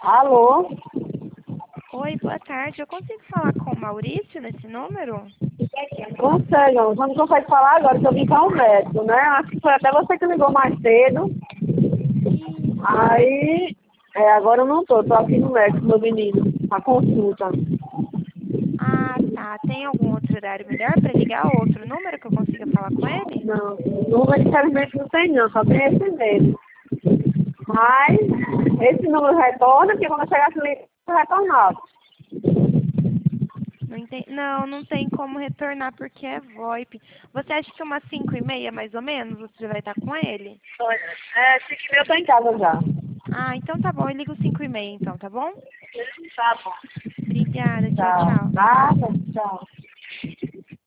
Alô? Oi, boa tarde. Eu consigo falar com o Maurício nesse número? Consegue, só não consegue falar agora, que eu vim para o médico, né? Acho que foi até você que ligou mais cedo. Aí, agora eu não tô aqui no médico, meu menino, a consulta. Ah, tá. Tem algum outro horário melhor para ligar? Outro número que eu consiga falar com ele? Não, número infelizmente não tem não, só tem esse mesmo. Mas, esse número retorna, porque quando eu chegar aqui, eu retornava. Não tem como retornar porque é VoIP. Você acha que umas 5h30, mais ou menos, você já vai estar com ele? Olha, 5h30 eu tô em casa já. Ah, então tá bom. Eu ligo 5h30 então, tá bom? Tá bom. Obrigada. Tchau, Tchau. tchau. Nada, tchau.